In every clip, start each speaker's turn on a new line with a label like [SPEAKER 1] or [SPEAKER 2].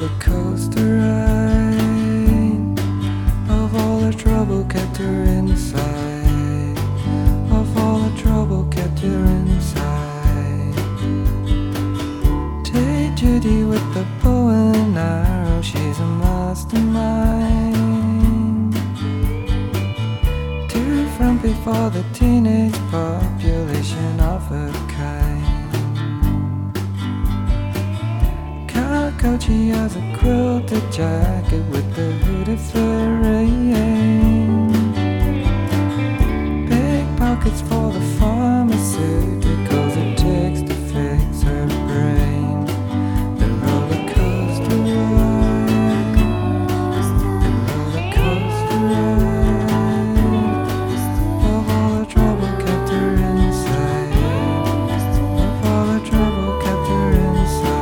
[SPEAKER 1] roller coaster ride of all the trouble kept her inside, of all the trouble kept her inside. Take Judy with the bow and arrow, she's a mastermind. Too frumpy for the teenage population of her kind. She has a quilted jacket with the hooded rain. Big pockets for the pharmaceuticals it takes to fix her brain. The roller coaster ride, the roller coaster ride of all the trouble kept her inside, of all the trouble kept her inside.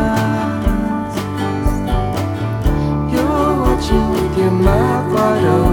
[SPEAKER 1] Your mouth wide open.